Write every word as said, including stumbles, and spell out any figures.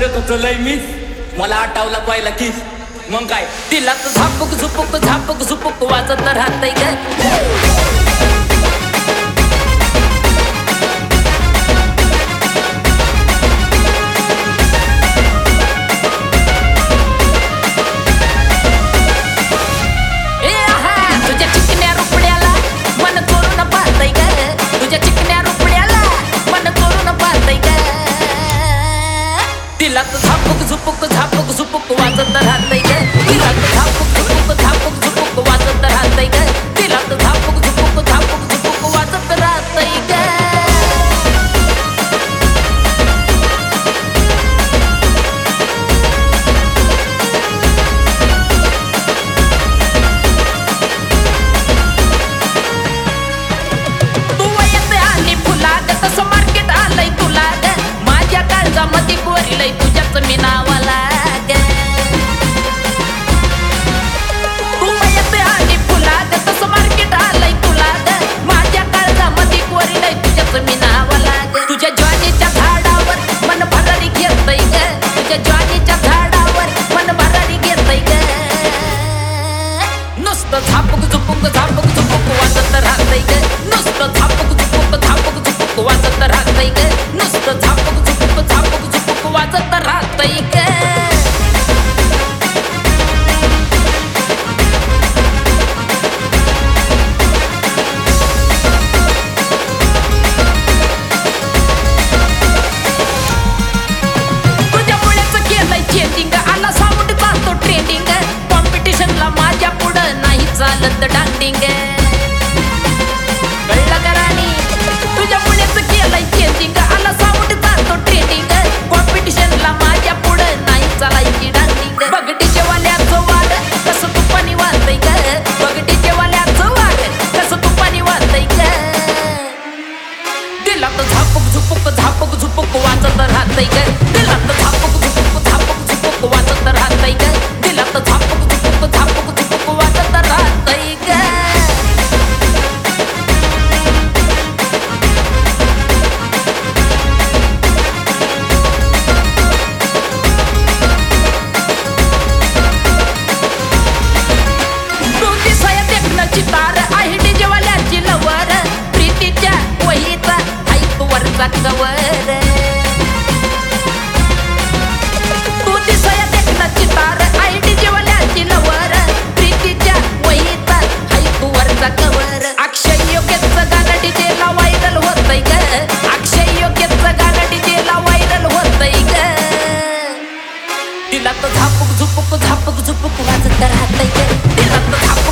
करत होतो लय मिस मला आटावला पहिला किस मग काय तिला तर झापक झुपक झापक झुपक वाजत राहतय ग तिला तर झापक झुपक झापक झुपक वाजत राहतय ग तिला तर झापक झुपक झापक झुपक वाजत राहतय ग तिला तर झापक झुपक झापक झुपक वाजत राहतय ग तू वयत आली फुला ग तसं मार्केट आलंय तुला ग माझ्या काळजामध्ये कोरिलंय तुझ्याच मी नावाला ग तू वयत आली फुला ग तसं मार्केट आलंय तुला ग माझ्या काळजामध्ये कोरिलंय तुझ्याच मी नावाला ग तुझ्या ज्वानीच्या झाडावर मन भरारी घेतय ग तुझ्या ज्वानीच्या झाडावर मन भरारी घेतय ग नुसतं झापक झुपक झापक झुपक वाजत राहतय ग नुसतं झापक झुपक झापक झुपक वाजत राहतय ग नुसतं झापक झुपक झापक झुपक वाजत राहतय ग तुझ्यामुळेच केलंय चेंजिंग आला साऊंड चालतो ट्रेंडिंग कॉम्पिटिशनला माझ्या पुढं नाही चालत डांडिंग कळलं का राणी तुझ्यामुळेच केलंय चेंजिंग आला साऊंड चालतो ट्रेंडिंग कॉम्पिटिशनला माझ्या पुढं नाही चालायची डांडिंग बगडीच्या वाल्याचं वार कसं तुपानी वाजतय ग बगडीच्या वाल्याचं वार कसं तुपानी वाजतय ग दिला तर झापक झुपक झापक झुपक वाजत राहतय ग दिला तर झापक झुपक झापक झुपक वाजत राहतय ग दिला तर झापक झुपक झापक झुपक वाजत राहतय ग तू दिसाया देखणं चितार आहे डीजेवाल्याची लवर प्रीतीच्या वहीचा ऐक वरचा कवर तू दिसाया देखणं चितार आहे डीजेवाल्याची लवर प्रीतीच्या वहीचा ऐक वरचा कवर अक्षय योग्यचं गाणं डीजेला व्हायरल होतय ग अक्षय योग्यचं गाणं डीजेला व्हायरल होतय ग तिला तर झापक झुपक झापक झुपक वाजत राहतय ग तिला तर